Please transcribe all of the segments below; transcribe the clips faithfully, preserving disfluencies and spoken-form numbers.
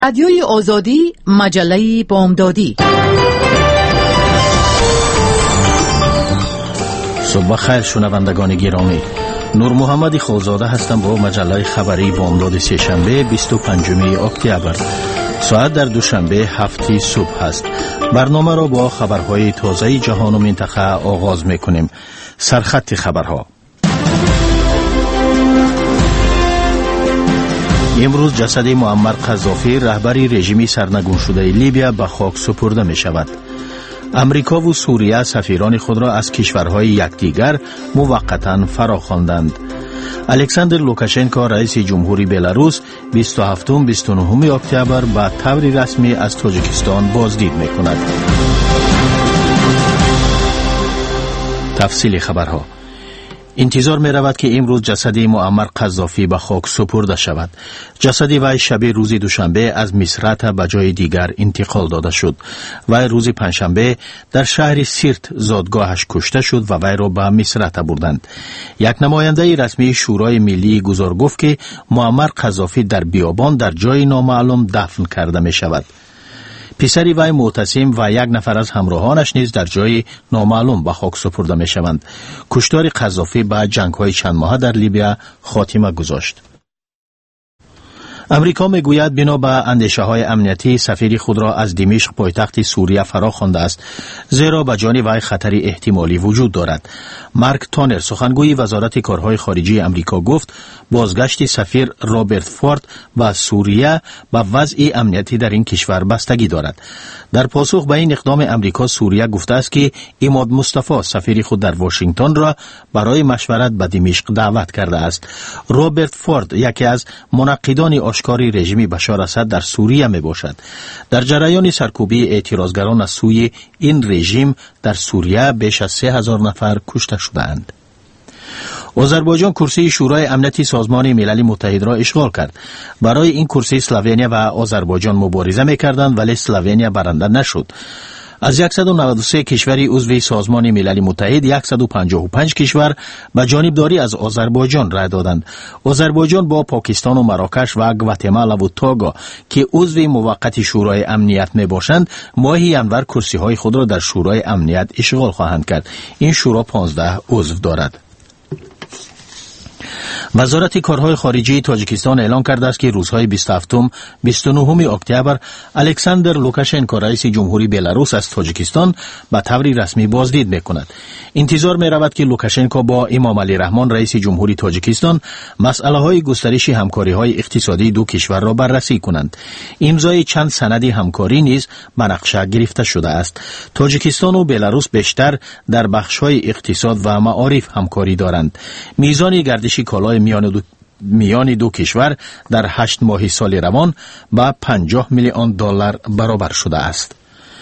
رادیوی آزادی، مجله بامدادی. صبح خیر شنوندگان گرامی، نور محمد خالزاده هستم با مجله خبری بامداد سه‌شنبه بیست و پنجم اکتبر. ساعت در دوشنبه هفت صبح است. برنامه را با خبرهای تازه جهان و منطقه آغاز می‌کنیم. سرخط خبرها. امروز جسد معمر قذافی رهبر رژیم سرنگون شده لیبیا به خاک سپرده می شود. امریکا و سوریه سفیران خود را از کشورهای یکدیگر موقتا فراخواندند. الکساندر لوکاشنکو رئیس جمهوری بلاروس بیست و هفتم و بیست و نهم اکتبر به طور رسمی از تاجیکستان بازدید می کند. تفصیل خبرها. انتظار می رود که امروز جسد معمر قذافی به خاک سپرده شود. جسد وی شب روز دوشنبه از مصرات به جای دیگر انتقال داده شد. وی روز پنجشنبه در شهر سیرت زادگاهش کشته شد و وی را به مصرات بردند. یک نماینده رسمی شورای ملی گزار گفت که معمر قذافی در بیابان در جای نامعلوم دفن کرده می شود. پسری وی معتصم و یک نفر از همراهانش نیز در جای نامعلوم به خاک سپرده می شوند. کشتار قذافی به جنگ‌های چند ماهه در لیبیا خاتمه گذاشت. امریکا میگوید بنا به اندیشه‌های امنیتی سفیر خود را از دمشق پایتخت سوریه فراخوانده است، زیرا به جانب وی خطری احتمالی وجود دارد. مارک تانر سخنگوی وزارت کارهای خارجی امریکا گفت بازگشت سفیر رابرت فورد به سوریه به وضع امنیتی در این کشور بستگی دارد. در پاسخ به این اقدام امریکا، سوریه گفته است که عماد مصطفی سفیر خود در واشنگتن را برای مشورت به دمشق دعوت کرده است. رابرت فورد یکی از منقدان آشکار رژیم بشار اسد در سوریه می باشد. در جریان سرکوبی اعتراضگران از سوی این رژیم در سوریه بیش از سه هزار نفر کشته شدند. آذربایجان کرسی شورای امنیتی سازمان ملل متحد را اشغال کرد. برای این کرسی اسلوونیا و آذربایجان مبارزه می‌کردند ولی اسلوونیا برنده نشد. از صد و نود و سه کشور عضو سازمان ملل متحد صد و پنجاه و پنج کشور به جانبداری از آذربایجان رای دادند. آذربایجان با پاکستان و مراکش و گواتمالا و توگو که عضو موقت شورای امنیت می باشند ماهی انور کرسی های خود را در شورای امنیت اشغال خواهند کرد. این شورا پانزده عضو دارد. وزارت کارهای خارجی تاجیکستان اعلام کرده است که روزهای بیست و هفتم و بیست و نهم اکتبر الکساندر لوکاشنکو رئیس جمهوری بلاروس از تاجیکستان به طور رسمی بازدید می‌کند. انتظار می‌رود که لوکاشنکو با امام علی رحمان رئیس جمهوری تاجیکستان مسئله‌های گسترش همکاری‌های اقتصادی دو کشور را بررسی کنند. امضای چند سند همکاری نیز به نقشه گرفته شده است. تاجیکستان و بلاروس بیشتر در بخش‌های اقتصاد و معارف همکاری دارند. میزان گردش کالای میان دو میان دو کشور در هشت ماه سال روان با پنجاه میلیون دلار برابر شده است.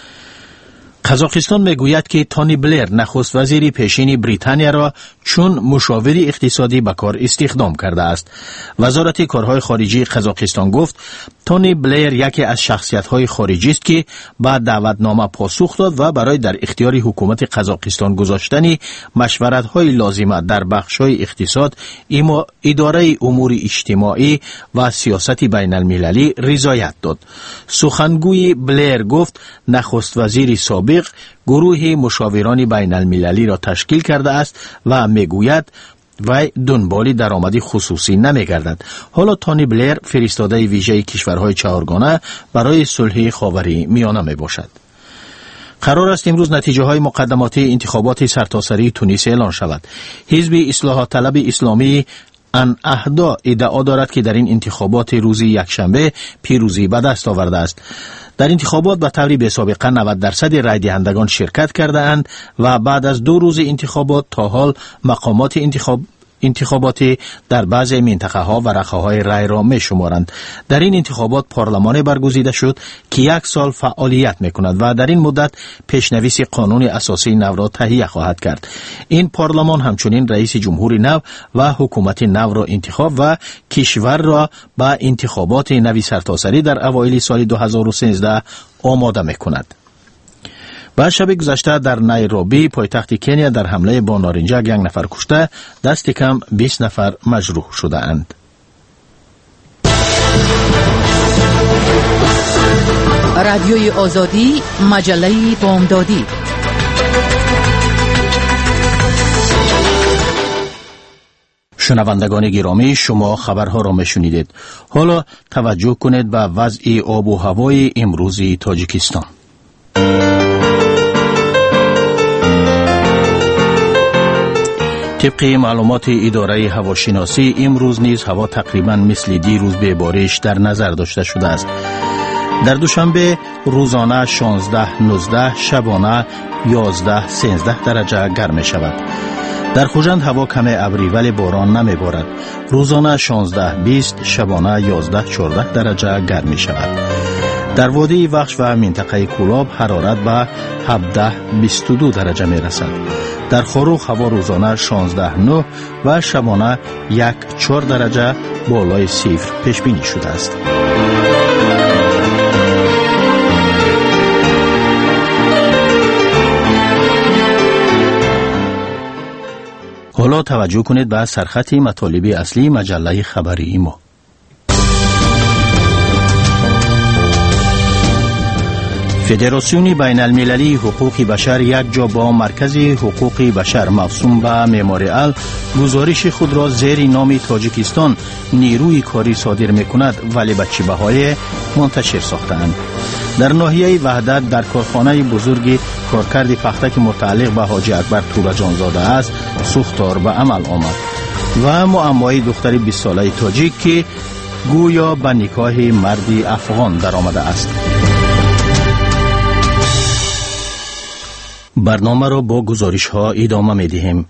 قزاقستان میگوید که تونی بلیر نخست وزیر پیشین بریتانیا را چون مشاور اقتصادی به کار استخدام کرده است. وزارت کارهای خارجی قزاقستان گفت تونی بلیر یکی از شخصیت‌های خارجی است که با دعوتنامه پاسخ داد و برای در اختیار حکومت قزاقستان گذاشتن مشورت‌های لازمه در بخش‌های اقتصاد، اداره امور اجتماعی و سیاست بین المللی رضایت داد. سخنگوی بلیر گفت نخست وزیر سابق گروه مشاوران بین المللی را تشکیل کرده است و میگوید و دنبال درآمد خصوصی نمی‌گردد. حالا تونی بلیر فرستاده ویژه کشورهای چهارگانه برای صلح خاوری میانه میباشد. قرار است امروز نتیجه های مقدماتی انتخابات سرتاسری تونس اعلان شود. حزب اصلاح طلب اسلامی ان اهدا ادعا دارد که در این انتخابات روز یکشنبه پیروزی به دست آورده است. در انتخابات به طور بی‌سابقه نود درصد رای دهندگان شرکت کرده اند و بعد از دو روز انتخابات تا حال مقامات انتخاب انتخاباتی در بعضی منطقه ها و رقه های رای را می شمارند. در این انتخابات پارلمان برگزیده شد که یک سال فعالیت می کند و در این مدت پیشنویس قانون اساسی نو را تهیه خواهد کرد. این پارلمان همچنین رئیس جمهور نو و حکومت نو را انتخاب و کشور را به انتخابات نوی سرتاسری در اوایل سال دو هزار و سیزده آماده می کند. و شب گذشته در نیروبی پایتخت کنیا در حمله با نارنجک یک نفر کشته، دست کم بیست نفر مجروح شده اند. رادیوی آزادی، مجله بامدادی. شنوندگان گرامی، شما خبرها را میشنیدید. حالا توجه کنید به وضع آب و هوای امروزی تاجیکستان. طبق معلومات اداره هواشناسی، امروز نیز هوا تقریباً مثل دیروز به بارش در نظر داشته شده است. در دوشنبه روزانه شانزده نوزده، شبانه یازده سیزده درجه گرم می شود. در خوجند هوا کم ابری ولی باران نمی بارد. روزانه شانزده بیست، شبانه یازده چهارده درجه گرم می شود. در وادی وخش و منطقه کولاب حرارت به هفده بیست و دو درجه می رسد. در خاروخ هوا روزانه شانزده نه و شبانه یک چهار درجه بالای صفر پیش بینی شده است. حالا توجه کنید به سرخط مطالب اصلی مجله خبری ما. فدراسیون بین المللی حقوق بشر یک جا با مرکز حقوق بشر موسوم به مموریال گزارش خود را زیر نام تاجیکستان نیروی کاری صادر می‌کند ولی به چه بهای منتشر ساختند. در ناحیه وحدت در کارخانه بزرگ کارکرد پختک متعلق به حاجی اکبر تورجان زاده است سوختار به عمل آمد و معمای دختر بیست ساله تاجیک که گویا به نکاح مردی افغان در آمده است. برنامه را با گزارش ها ادامه می دهیم.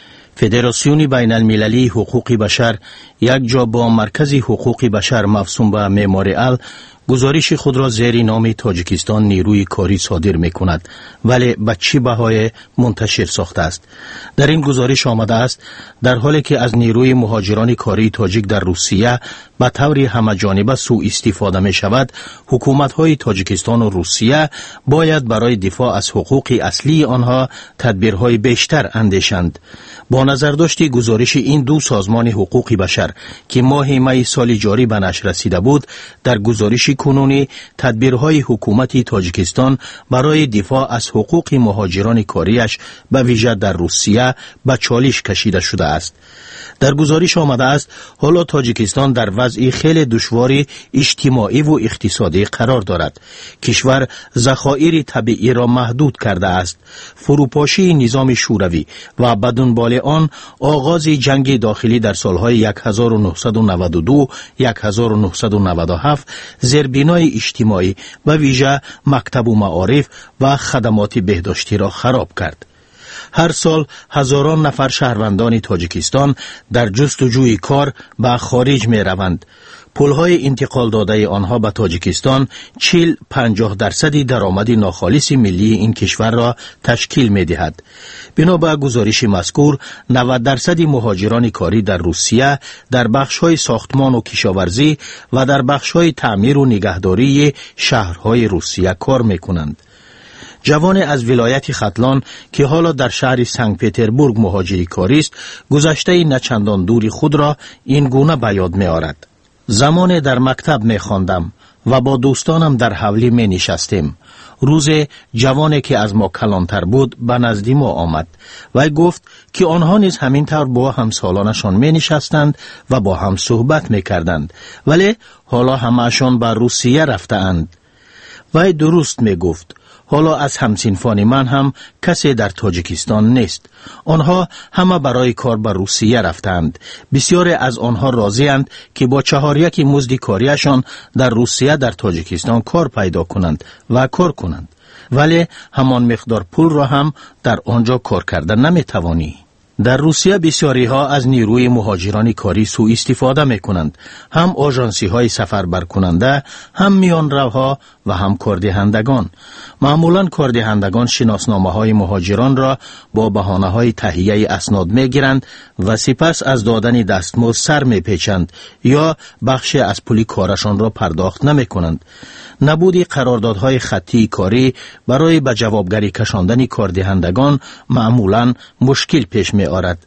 فدراسیون بین المللی حقوق بشر یک جا با مرکز حقوق بشر موسوم به مموریال گزارش خود را زیر نام تاجیکستان نیروی کاری صادر می کند ولی به چه بهای منتشر ساخته است. در این گزارش آمده است در حالی که از نیروی مهاجران کاری تاجیک در روسیه به طور همه‌جانبه سوء استفاده می شود، حکومت های تاجیکستان و روسیه باید برای دفاع از حقوق اصلی آنها تدبیرهای بیشتر اندیشند. با نظر داشت گزارش این دو سازمان حقوق بشر که ماه می سال جاری به نشر رسیده بود، در گزارش کنونی تدبیرهای حکومت تاجیکستان برای دفاع از حقوق مهاجران کاریش به ویژه در روسیه به چالش کشیده شده است. در گزارش آمده است حالا تاجیکستان در وضع خیلی دشوار اجتماعی و اقتصادی قرار دارد. کشور ذخایر طبیعی را محدود کرده است. فروپاشی نظام شوروی و به دنبال آن آغاز جنگ داخلی در سالهای هزار و نهصد و نود و دو هزار و نهصد و نود و هفت زیربنای اجتماعی به ویژه مکتب و معارف و خدمات بهداشتی را خراب کرد. هر سال هزاران نفر شهروندان تاجیکستان در جستجوی کار به خارج می روند. پولهای انتقال داده آنها به تاجیکستان چهل پنجاه درصدی درآمد ناخالص ملی این کشور را تشکیل می دهد. بنا به گزارش مذکور نود درصد مهاجران کاری در روسیه در بخش‌های ساختمان و کشاورزی و در بخش‌های تعمیر و نگهداری شهرهای روسیه کار می کنند. جوان از ولایت ختلان که حالا در شهر سنت پتربورگ مهاجری کاری است، گذشته نچندان دوری خود را این گونه به یاد می آورد. زمان در مکتب می خواندم و با دوستانم در حولی می نشستیم. روز جوانی که از ما کلانتر بود به نزدی ما آمد و گفت که آنها نیز همین طور با همسالانشان می نشستند و با هم صحبت می کردند ولی حالا همه‌شان به روسیه رفته اند. و درست می گفت. حالا از همسنفان من هم کسی در تاجیکستان نیست. آنها همه برای کار به روسیه رفتند. بسیاری از آنها راضی‌اند که با چهار یک مزد کاریشان در روسیه در تاجیکستان کار پیدا کنند و کار کنند. ولی همان مقدار پول را هم در آنجا کار کردن نمی‌توانی. در روسیه بسیاری ها از نیروی مهاجران کاری سوء استفاده می کنند. هم آژانسی های سفر بر کننده، هم میان روها و هم کاردهندگان. معمولا کاردهندگان شناسنامه های مهاجران را با بهانه های تهیه اسناد می گیرند و سپس از دادن دستمزد سر می پیچند یا بخش از پول کارشان را پرداخت نمی کنند. نبودی قراردادهای خطی کاری برای به جوابگری کشاندن کاردهندگان معمولاً مشکل پیش می آرد.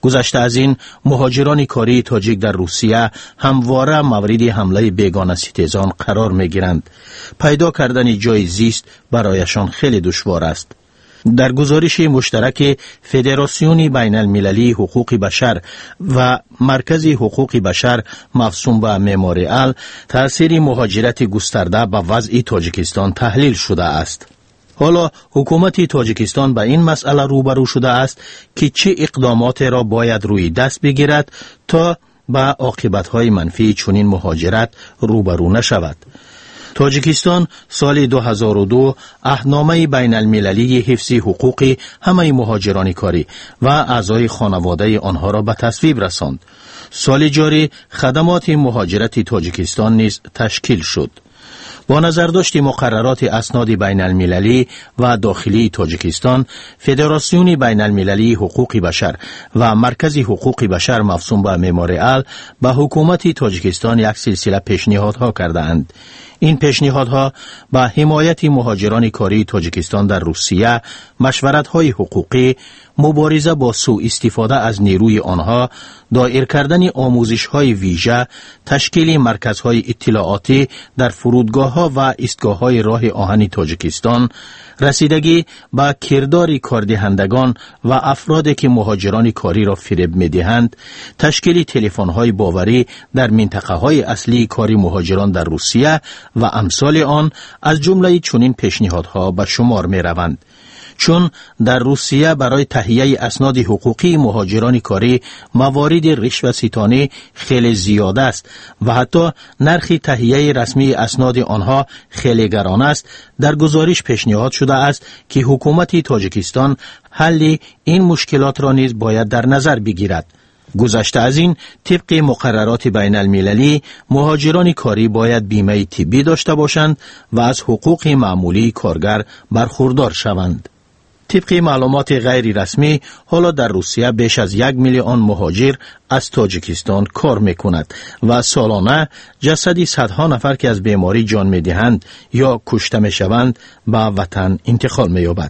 گذشته از این مهاجران کاری تاجیک در روسیه همواره مورد حمله بیگانه ستیزان قرار می گیرند. پیدا کردن جای زیست برایشان خیلی دشوار است. در گزارش مشترک فدراسیون بین المللی حقوق بشر و مرکز حقوق بشر مفصوم به مموریال تأثیر مهاجرت گسترده به وضع تاجیکستان تحلیل شده است. حالا حکومت تاجیکستان به این مسئله روبرو شده است که چه اقدامات را باید روی دست بگیرد تا به عاقبت‌های منفی چنین مهاجرت روبرو نشود. تاجیکستان سال دو هزار و دو عهدنامه بین المللی حفظ حقوق همه مهاجران کاری و اعضای خانواده آنها را به تصویب رساند. سال جاری خدمات مهاجرت تاجیکستان نیز تشکیل شد. با نظرداشت مقررات اسناد بین المللی و داخلی تاجیکستان، فدراسیون بین المللی حقوق بشر و مرکز حقوق بشر مفصوم به مموریال به حکومت تاجیکستان یک سلسله پیشنهادها کردند. این پیشنهادها به حمایت مهاجران کاری تاجیکستان در روسیه، مشورت‌های حقوقی، مبارزه با سوء استفاده از نیروی آنها، دایر کردن آموزش‌های ویژه، تشکیل مرکزهای اطلاعاتی در فرودگاه‌ها و ایستگاه‌های راه آهن تاجیکستان، رسیدگی به کردار کاردهندگان و افرادی که مهاجران کاری را فریب می‌دهند، تشکیل تلفن‌های باوری در منطقه‌های اصلی کاری مهاجران در روسیه و امثال آن از جمله چنین پیشنهادها به شمار می‌روند. چون در روسیه برای تهیه اسناد حقوقی مهاجران کاری موارد رشوه‌ستانی خیلی زیاد است و حتی نرخ تهیه رسمی اسناد آنها خیلی گران است، در گزارش پیشنهاد شده است که حکومت تاجیکستان حل این مشکلات را نیز باید در نظر بگیرد. گذشته از این، طبق مقررات بین المللی، مهاجران کاری باید بیمه طبی داشته باشند و از حقوق معمولی کارگر برخوردار شوند. طبق معلومات غیر رسمی، حالا در روسیه بیش از یک میلیون مهاجر از تاجیکستان کار میکند و سالانه جسدی صدها نفر که از بیماری جان میدهند یا کشته میشوند به وطن انتقال مییابد.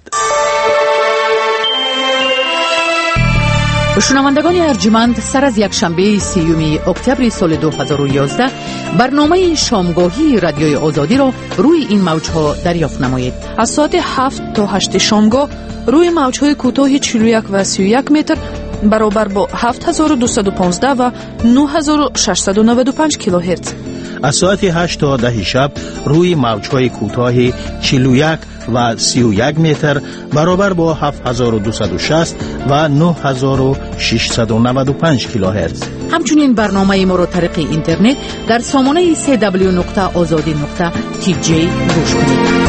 شنوندگان ارجمند، سر از یک شنبه سیوم اکتبر سال دو هزار و یازده برنامه شامگاهی رادیوی آزادی را روی این موجها دریافت نمایید. از ساعت هفت تا هشت شامگاه روی موجهای کوتاه چهل و یک و سی و یک متر برابر با هفت هزار و دویست و پانزده و نه هزار و ششصد و نود و پنج کیلوهرتز. از ساعت هشت تا ده شب روی موجهای کوتاه چهل و یک و سی و یک متر برابر با هفت هزار و دویست و شصت و نه هزار و ششصد و نود و پنج کیلوهرتز. همچنین برنامه ما را طریق اینترنت در سامانه سی دبلیو نقطه آزادی نقطه تی جی گوش کنید.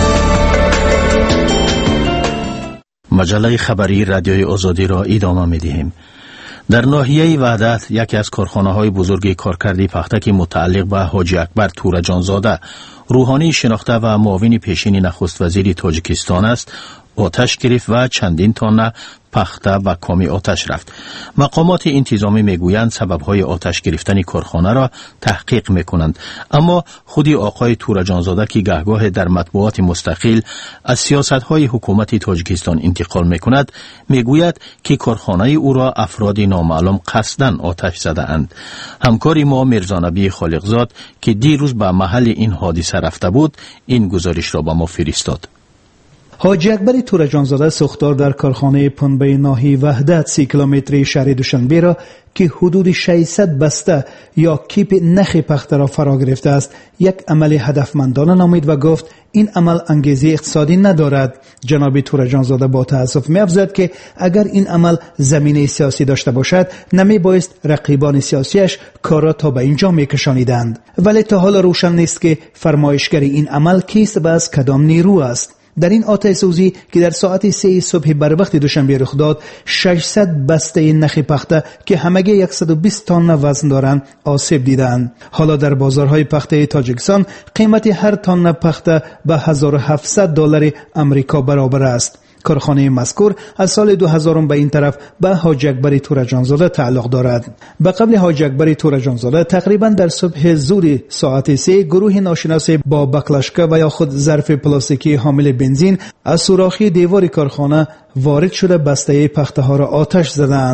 مجله خبری رادیوی آزادی را ادامه می‌دهیم. در ناحیه وحدت، یکی از کارخانه‌های بزرگ کارکردی پختک متعلق به حاجی اکبر تورجانزاده، روحانی شناخته و معاون پیشین نخست وزیر تاجیکستان است، آتش گرفت و چندین تانه پخته و کامی آتش رفت. مقامات انتظامی میگویند سببهای آتش گرفتن کارخانه را تحقیق میکنند، اما خودی آقای تورجانزاده که گهگاه در مطبوعات مستقل از سیاستهای حکومت تاجیکستان انتقال میکند، میگوید که کارخانه او را افراد نامعلوم قصداً آتش زده اند. همکاری ما میرزانبی خالقزاد که دیروز به محل این حادثه رفته بود، این گزارش را به ما فرستاد. حاجی اکبر تورجانزاده سوختار در کارخانه پنبه ناحیه وحدت سی کیلومتری شهر دوشنبه را که حدود ششصد بسته یا کیپ نخ پخته را فرا گرفته است یک عمل هدفمندانه نامید و گفت این عمل انگیزه اقتصادی ندارد. جناب تورجانزاده با تأسف می‌افزاید که اگر این عمل زمینه سیاسی داشته باشد نمی بایست رقیبان سیاسیش کار را تا به اینجا می‌کشانیدند، ولی تا حالا روشن نیست که فرمایشگر این عمل کیست و از کدام نیرو است. در این آتش سوزی که در ساعت سه صبح بر وقت دوشنبه رخ داد، ششصد بسته نخ پخته که همگی صد و بیست تن وزن دارند آسیب دیدند. حالا در بازارهای پخته تاجیکستان قیمت هر تن پخته به هزار و هفتصد دلار آمریکا برابر است. کارخانه مذکور از سال دو هزار به این طرف به حاجی اکبر تورجانزاده تعلق دارد. به قبل حاجی اکبر تورجانزاده تقریبا در صبح زور ساعت سه گروه ناشناس با بکلاشکا و یا خود ظرف پلاستیکی حامل بنزین از سوراخی دیوار کارخانه وارد شده بسته پخته ها را آتش زدند.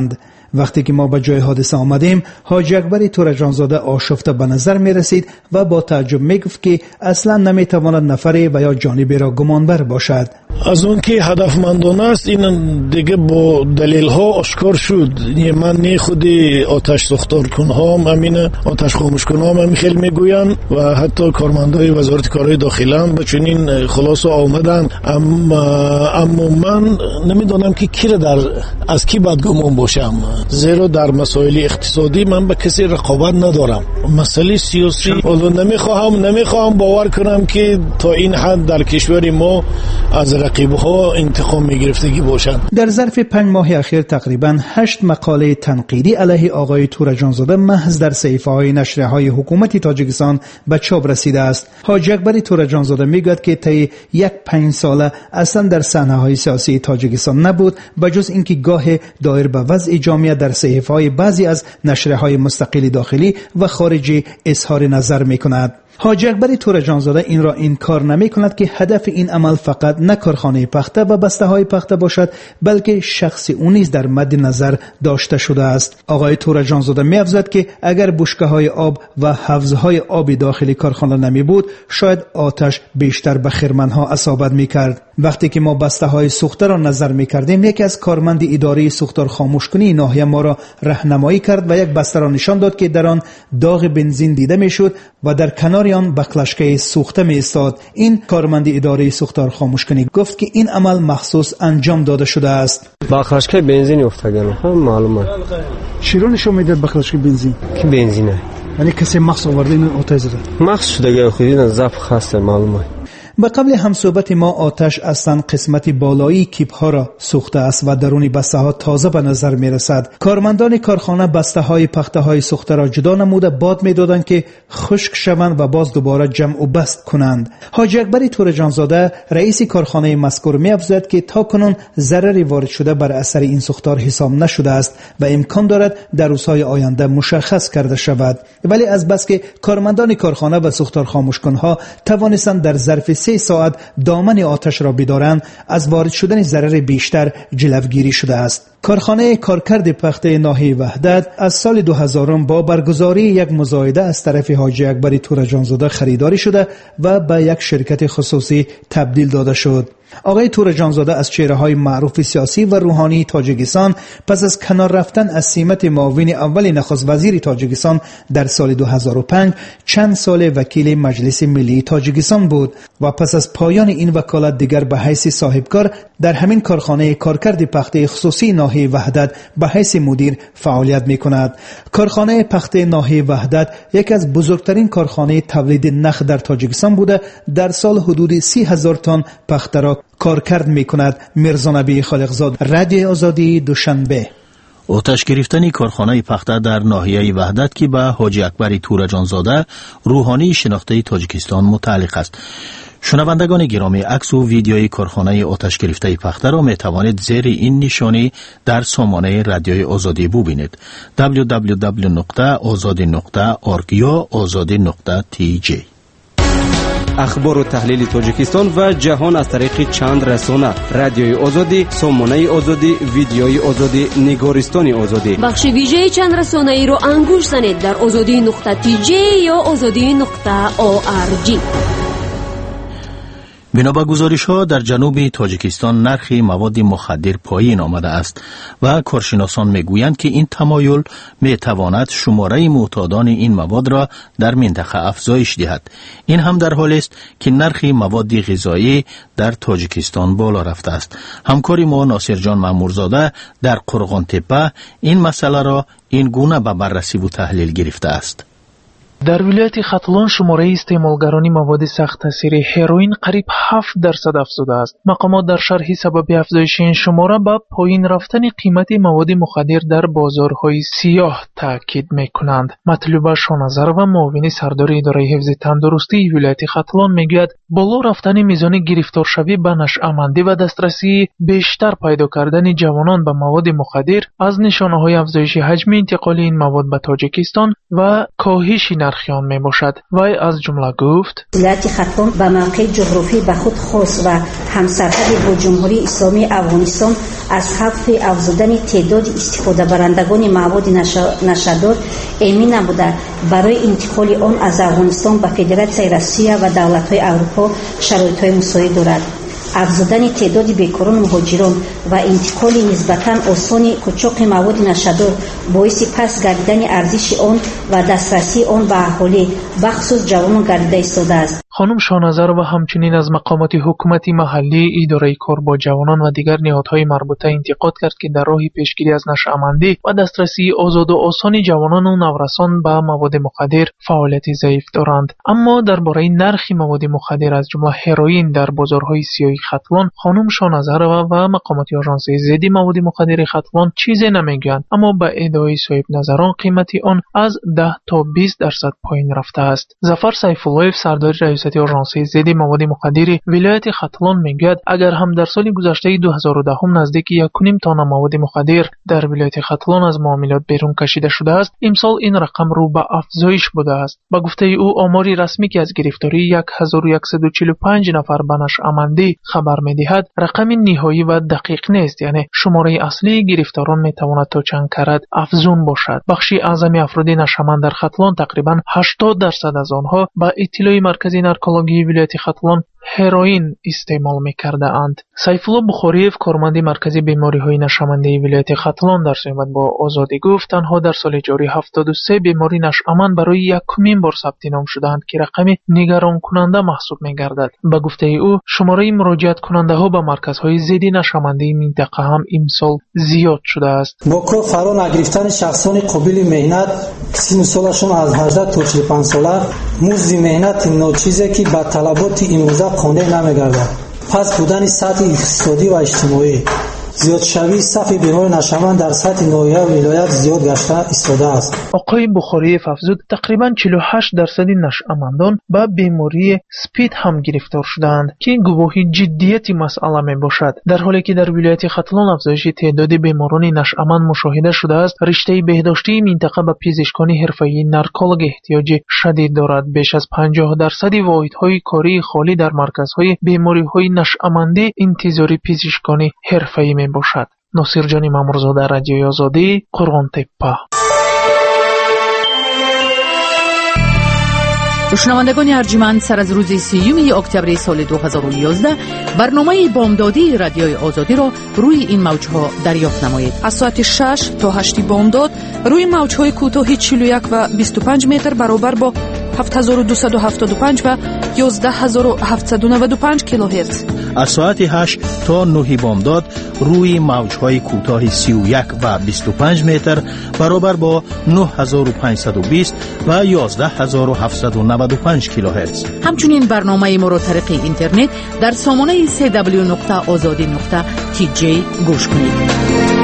وقتی که ما به جای حادثه آمدیم، حاجی اکبر تورجانزاده آشفته به نظر می رسید و با تعجب می گفت که اصلا نمی تواند نفری و یا جانبی را گمانبر باشد. از اون که هدفمندانه است این دیگه با دلیل ها آشکار شد. من نه خودی آتش سوختار کنها هم امین آتش خاموش کنها هم همین خیلی میگوین و حتی کارمندای وزارت کارهای داخلی هم به چنین خلاصه آمدن. اما اما من نمیدونم که کی در از کی بدگمان باشم، زیرا در مسائل اقتصادی من به کسی رقابت ندارم. مسئله سیاسی حالا نمیخواهم نمیخواهم باور کنم که تا این حد در کشور ما از رقیبها انتقام میگرفتگی باشند. در ظرف پنج ماه اخیر تقریباً هشت مقاله تنقیدی علیه آقای تورجانزاده محض در صحیفه‌های نشریه‌های حکومت تاجیکستان به چاپ رسیده است. حاجی اکبر تورجانزاده میگوید که طی یک پنج ساله اصلا در صحنه‌های سیاسی تاجیکستان نبود، بجز اینکه گاه دایر به وضع جامعه در صحیفه‌های بعضی از نشریه‌های مستقل داخلی و خارجی اظهار نظر می‌کند. حاجی اکبر تورجانزاده این را انکار نمی کند که هدف این عمل فقط نه کارخانه پخته و بسته های پخته باشد، بلکه شخصی او نیز در مد نظر داشته شده است. آقای تورجانزاده می افزاید که اگر بشکه های آب و حوضهای آب داخلی کارخانه نمی بود، شاید آتش بیشتر به خرمنها اصابت می کرد. وقتی که ما بسته های سوخته را نظر می کردیم، یکی از کارمند اداره سوختار خاموشکنی ناحیه ما را راهنمایی کرد و یک بسته را نشان داد که در آن داغ بنزین دیده می شد و در کنار آن بکلشکه سوخته می ایستاد. این کارمند اداره سوختار خاموشکنی گفت که این عمل مخصوص انجام داده شده است. بکلشکه بنزین افتادن هم معلومه. چرا نشون میداد بکلشکه بنزین؟ کی بنزینه؟ یعنی کسی مخصوص آورده این آتش زده. مخصوص شده خودی ضعف خاصه معلومه. به قبل همصحبت ما آتش اصلا قسمت بالایی کیپ ها را سوخته است و درون بسته ها تازه به نظر می رسد. کارمندان کارخانه بسته های پخته های سوخته را جدا نموده باد می دادند که خشک شوند و باز دوباره جمع و بست کنند. حاجی اکبر تورجانزاده رئیس کارخانه مذکور می افزاید که تا کنون ضرری وارد شده بر اثر این سوختار حساب نشده است و امکان دارد در روزهای آینده مشخص کرده شود. ولی از بس که کارمندان کارخانه و سوختار خاموشکنها توانستند در ظرف سه ساعت دامن آتش را بدارند، از وارد شدن ضرر بیشتر جلوگیری شده است. کارخانه کارکرد پخته ناحیه وحدت از سال دو هزار با برگزاری یک مزایده از طرف حاجی اکبر تورجانزاده خریداری شده و به یک شرکت خصوصی تبدیل داده شد. آقای تورجانزاده از چهره‌های معروف سیاسی و روحانی تاجیکستان پس از کنار رفتن از سمت معاون اول نخست وزیر تاجیکستان در سال دو هزار و پنج چند سال وکیل مجلس ملی تاجیکستان بود و پس از پایان این وکالت دیگر به حیث صاحبکار در همین کارخانه کارکرد پخته خصوصی ناحیه وحدت به حیث مدیر فعالیت می‌کند. کارخانه پخته ناحیه وحدت یکی از بزرگترین کارخانه تولید نخ در تاجیکستان بوده. در سال حدود سی هزار تن پخته را کارکرد می‌کند. میرزا نبی خالقزاد، رادیوی آزادی، دوشنبه. آتش گرفتن کارخانه پخته در ناحیه وحدت که به حاجی اکبر تورجانزاده روحانی شناخته تاجیکستان متعلق است. شنوندگان گرامی، عکس و ویدیوی کارخانه آتش گرفته پخته را می توانید زیر این نشانی در سامانه رادیوی آزادی ببینید: دبلیو دبلیو دبلیو نقطه آزادی نقطه اورگ یا آزادی نقطه تی جی. اخبار و تحلیل تاجیکستان و جهان از طریق چند رسانه: رادیوی آزادی، سامانه آزادی، ویدیوی آزادی، نگارستان آزادی. بخش ویژه چند رسانه ای رو انگوش زنید در آزادی نقطه تی جی یا آزادی نقطه او آر جی. بنا به گزارش‌ها در جنوب تاجیکستان نرخ مواد مخدر پایین آمده است و کارشناسان میگویند که این تمایل میتواند شماره معتادان این مواد را در منطقه افزایش دهد. این هم در حالی است که نرخ مواد غذایی در تاجیکستان بالا رفته است. همکار ما ناصر جان مامورزاده در قرغان تپه این مسئله را این گونه به بررسی و تحلیل گرفته است. در ولایت ختلان شماره استعمالگران مواد سخت تاثیر هروئین قریب هفت درصد افزوده است. مقامات در شرح سبب افزایش این شماره به پایین رفتن قیمت مواد مخدر در بازارهای سیاه تاکید میکنند. مطلوب شانظر و معاون سردار اداره حفظ تندرستی ولایت ختلان میگوید بالا رفتن میزان گرفتارشوی به نشأه‌مندی و دسترسی بیشتر پیدا کردن جوانان به مواد مخدر از نشانه‌های افزایش حجم انتقال این مواد به تاجیکستان و کاهش نرخی آن می باشد. وی از جمله گفت: ولایت ختلون به موقع جغرافی به خود خاص و همسرحد با جمهوری اسلامی افغانستان از حذف افزودن تعداد استفاده برندگان مواد نشادر امین نبوده برای انتقال آن از افغانستان به فدراسیون روسیه و دولت‌های اروپا شرایط‌های مساعد دارد. افزودن تعداد بیکاران مهاجران و انتقال نسبتاً آسان قاچاق مواد نشادر باعث پس گردیدن ارزش آن و دسترسی آن به اهالی بخصوص جوانان گردیده ایستاده است. خانم شاهنظر و همچنین از مقامات حکومتی محلی، اداره کار با جوانان و دیگر نهادهای مربوطه انتقاد کرد که در راه پیشگیری از نشأه‌مندی و دسترسی آزاد و آسان جوانان و نورسان به مواد مخدر فعالیت ضعیف دارند. اما درباره نرخ مواد مخدر از جمله هروئین در بازارهای سیاه ختلون، خانم شاهنظر و مقامات آژانس ضد مواد مخدر ختلون چیزی نمیگویند، اما به ادعای صاحب نظران قیمتی آن از ده تا بیست درصد پایین رفته است. ظفر سیف‌الله، سردار رئیس آژانس ضد مواد مخدر ولایت ختلون میگوید اگر هم در سال گذشته دو هزار و ده نزدیک یک و نیم تن مواد مخدر در ولایت ختلون از معاملات بیرون کشیده شده است، امسال این رقم رو به افزایش بوده است. با گفته او آماری رسمی که از گرفتاری یک هزار و صد و چهل و پنج نفر به نشأه‌مندی خبر میدهد رقم نهایی و دقیق نیست، یعنی شماره اصلی گرفتاران میتواند تا چند کرد افزون باشد. بخشی اعظم افراد نشأه‌مند در ختلون تقریبا هشتاد درصد از آنها با اطلاع مرکزی نارکولوژی ولایت ختلون هروئین استعمال می‌کرده اند. سیف‌الله بخاریف، کارمند مرکزی بیماری‌های نشأه‌مندی ولایت ختلون، در صحبت با آزادی گفت تنها در سال جاری هفتاد و سه بیماری نشأه‌مند برای یکمین بار ثبت نام شده‌اند که رقمی نگران کننده محسوب می‌گردد. به گفته او شماره مراجعت کننده‌ها به مرکزهای ضد نشأه‌مندی منطقه هم امسال زیاد شده است. با کار فرا نگرفتن شخصان قابل مهنت سن سالشون از هجده تا چهل و پنج ساله مزد مهنت ناچیزی که به طلبات امروزه خانده نمیگردد. پس بودن سطح اقتصادی و اجتماعی زیاد شوی صف بیمار نشأه‌مند در سطح ناحیه و ولایت زیاد گشته ایستاده است. آقای بخاریف افزود تقریبا چهل و هشت درصد نشأه‌مندان با بیماری اسپید هم گرفتار شدند که گواهی جدیت مسئله می باشد. در حالی که در ولایت ختلون افزایش تعداد بیماران نشأه‌مند مشاهده شده است، رشته بهداشتی منطقه به پزشکان حرفه‌ای نارکولوژ احتیاج شدید دارد. بیش از پنجاه درصد واحدهای کاری خالی در مرکزهای بیماری‌های نشأه‌مندی انتظاری پزشکان حرفه‌ای می باشد. ناصر جانی مامورزاده، رادیوی آزادی، قرغان تپه. شنوندگان ارجمند، سر از روز سیوم اکتبر سال دو هزار و یازده برنامه بامدادی رادیوی آزادی را روی این موج‌ها دریافت نمایید. از ساعت شش تا هشت بامداد روی موج‌های کوتاه چهل و یک و بیست و پنج متر برابر با هفت هزار و دویست و هفتاد و پنج و یازده هزار و هفتصد و نود و پنج کیلوهرتز. از ساعت هشت تا نه بامداد روی موج‌های کوتاه سی و یک و بیست و پنج متر برابر با نه هزار و پانصد و بیست و یازده هزار و هفتصد و نود و پنج کیلوهرتز. همچنین برنامه ما را طریق اینترنت در سامانه سی دبلیو نقطه آزادی نقطه تی جی گوش کنید.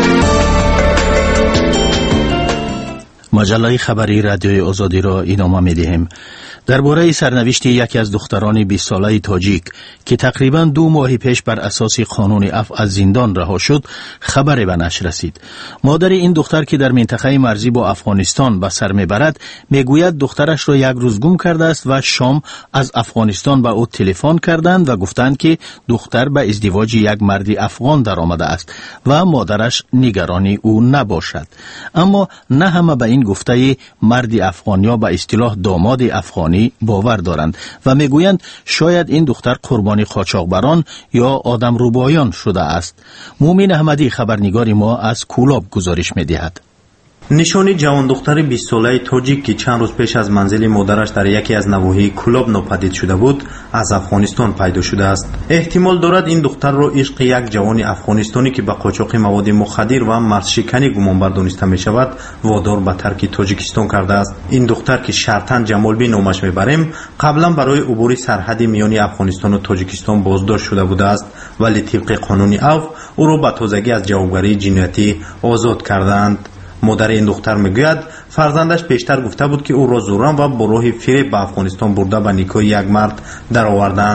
مجله خبری رادیوی آزادی را ادامه می‌دهیم. درباره سرنوشت یکی از دختران بیست ساله تاجیک که تقریباً دو ماه پیش بر اساس قانون عفو از زندان رها شد خبری به نشر رسید. مادر این دختر که در منطقه مرزی با افغانستان به سر میبرد میگوید دخترش را یک روز گم کرده است و شام از افغانستان به او تلفن کردند و گفتند که دختر به ازدواج یک مرد افغان در آمده است و مادرش نگرانی او نباشد. اما نه همه به این گفته مرد افغان یا به اصطلاح داماد افغانی باور دارند و میگویند شاید این دختر قربانی قاچاقبران یا آدم روبایان شده است. مومن احمدی خبرنگار ما از کولاب گزارش میدهد. نشانی جوان دختر بیست ساله تاجیک که چند روز پیش از منزل مادرش در یکی از نواحی کولاب ناپدید شده بود از افغانستان پیدا شده است. احتمال دارد این دختر را عشق یک جوان افغانستانی که به قاچاق مواد مخدر و مرزشکنی گمانبر دانسته می شود وادار به ترک تاجیکستان کرده است. این دختر که شرطاً جمالبی نامش میبریم قبلا برای عبور سرحد میان افغانستان و تاجیکستان بازداشت شده بوده است، ولی طبق قانون عفو او را به تازگی از جوابگری جنایتی آزاد کردند. مادر این دختر میگوید فرزندش پیشتر گفته بود که او را زوران و با راه فریب به افغانستان برده به نیکای یک مرد در آوردند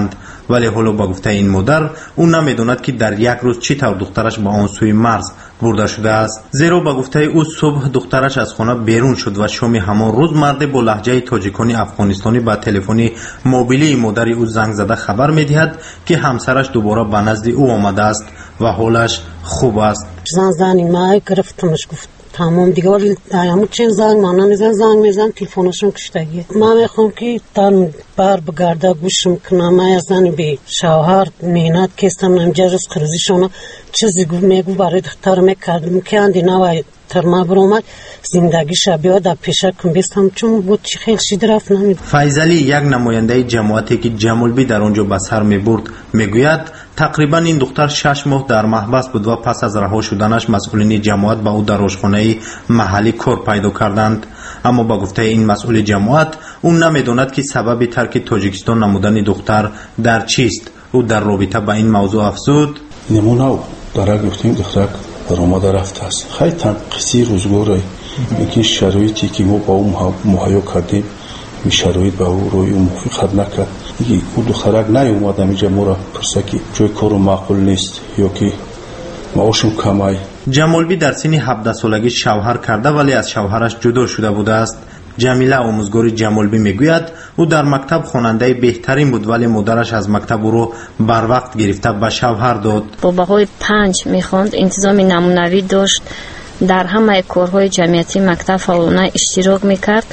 ولی حالا با گفته این مادر او نمیداند که در یک روز چی طور دخترش با آن سوی مرز برده شده است. زیرا با گفته او صبح دخترش از خانه بیرون شد و شام همان روز مرد با لهجه تاجیکانی افغانستانی با تلفن موبیلی مادر او زنگ زده خبر میدهد که همسرش دوباره به نزد او آمده است و حالش خوب است. زن زنی ما گرفتمش گفت تمام دیگه ولی همون چند زنگ مانه میزن زنگ میزن تلفنشون کشتگیه. من میخوام که تن بر بگرده گوشم کنم من از زنی به شوهر مهنت کستم نمیجا روز خروزیشونه چیزی گو میگو برای دختر میکردم که اندی نوای ترما برومد زندگی شبیه در پیشه کن بیستم چون بود چی خیلی شید رفت نمید. فیضلی یک نماینده جماعتی که جمالبی در آنجا به سر میبرد میگوید تقریبا این دختر شش ماه در محبس بود و پس از رها شدنش مسئولین جماعت به او در آشخانه محلی کار پیدا کردند. اما با گفته این مسئول جماعت اون نمیداند که سبب ترک تاجیکستان نمودن دختر در چیست. او در رابطه با این موضوع افزود نمونه او در گفتیم دختر در آمده رفته است. خیلی تنقیصی روزگاره اینکه شرایطی که ما با او مهیا کردیم می شرایط به او روی موافقت نکرد. اینکه او دخترک نیومد اینجا ما را پرسه که جای کارو معقول نیست یا که معاشم کمای. جمالبی در سن هفده سالگی شوهر کرده ولی از شوهرش جدا شده بوده است. جمیله آموزگار جمالبی میگوید او در مکتب خواننده بهترین بود ولی مادرش از مکتب او رو بر وقت گرفته به شوهر داد. با بهای پنج میخواند، انتظام نمونوی داشت، در همه کارهای جمعیتی مکتب فعالانه اشتراک میکرد.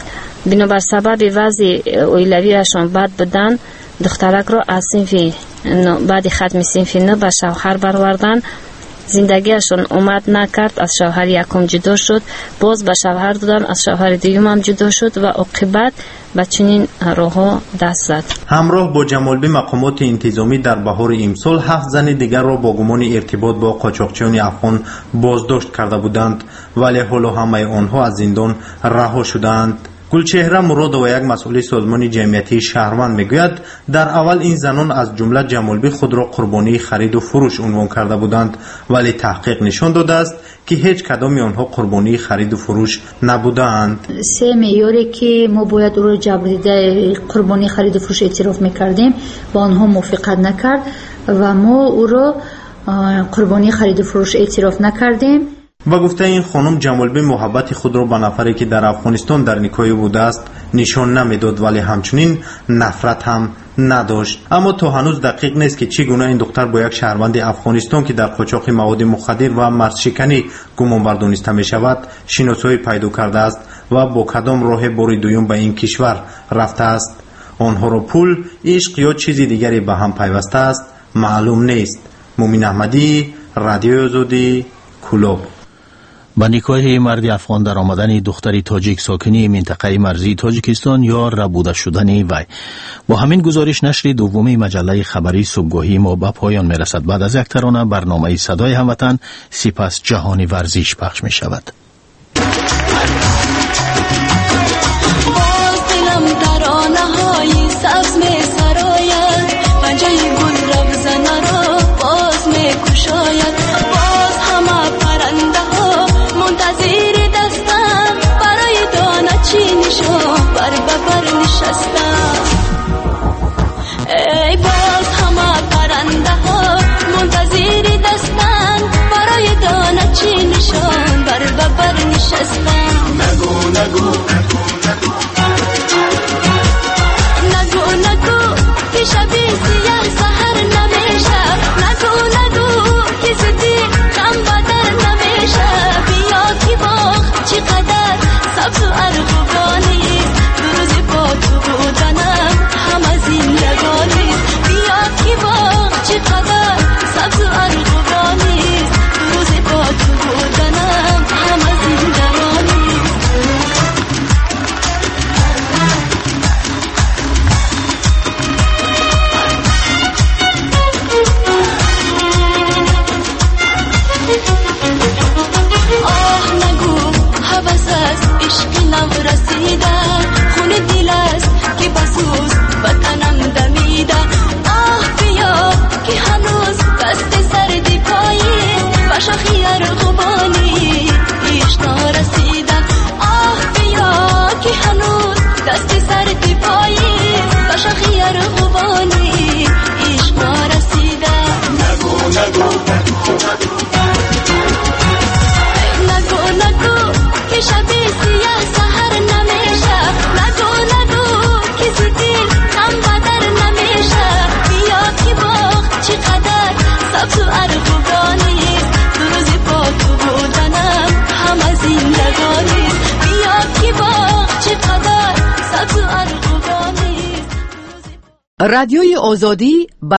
بنابر سبب وضع اویلویشان بد بدن دخترک را از صنف بعد ختم صنف نه به شوهر بروردن. زندگیشون اومد نکرد، از شوهر یکم جدا شد، باز به شوهر دادن، از شوهر دیگم هم جدا شد و عاقبت به چنین راهها دست زد. همراه با جمالبی مقامات انتظامی در بهار امسال هفت زن دیگر را با گمان ارتباط با قاچاقچیان افغان بازداشت کرده بودند ولی حالا همه آنها از زندان رها شدند. گلچهره مراد و یک مسئول سازمان جمعیتی شهروند میگوید در اول این زنان از جمله جمالبی خود را قربانی خرید و فروش عنوان کرده بودند ولی تحقیق نشان داده است که هیچ کدام آنها قربانی خرید و فروش نبودند. سه معیاری که ما باید او را جبریده قربانی خرید و فروش اعتراف میکردیم با آنها موافقت نکرد و ما او را قربانی خرید و فروش اعتراف نکردیم. و گفته این خانم جمالبی محبت خود را به نفری که در افغانستان در نکاح بوده است نشان نمیداد ولی همچنین نفرت هم نداشت. اما تا هنوز دقیق نیست که چگونه این دختر با یک شهروند افغانستان که در قاچاق مواد مخدر و مردشکنی گمان بردانسته می شود شناسایی پیدا کرده است و با کدام راه بار دوم به این کشور رفته است. آنها را پول، عشق یا چیزی دیگری به هم پیوسته است معلوم نیست. مومن احمدی، رادیوی آزادی، کلوب. با نکاح مرد افغان در آمدن دختری تاجیک ساکنی منطقه مرزی تاجیکستان یا ربوده شدن وی. با همین گزارش نشر دومی مجله خبری صبحگاهی ما به پایان می رسد. بعد از یک ترانه برنامه صدای هموطن سپس جهانی ورزش پخش می شود. ای باز همه پرنده ها منتظر دستن برای دانه چی نشان بر ببر نشستن. نگو نگو نگو نگو که شبی سیاه سهر نمیشه. نگو نگو که زدی کم بدر نمیشه. بیا که باغ چقدر سبز و ارغوانی دو روزی با تو بودنم همه زندگانی. بیا که باغ چقدر سبز و ارغوانی دو روزی با تو بودنم همه زندگانی. رادیوی آزادی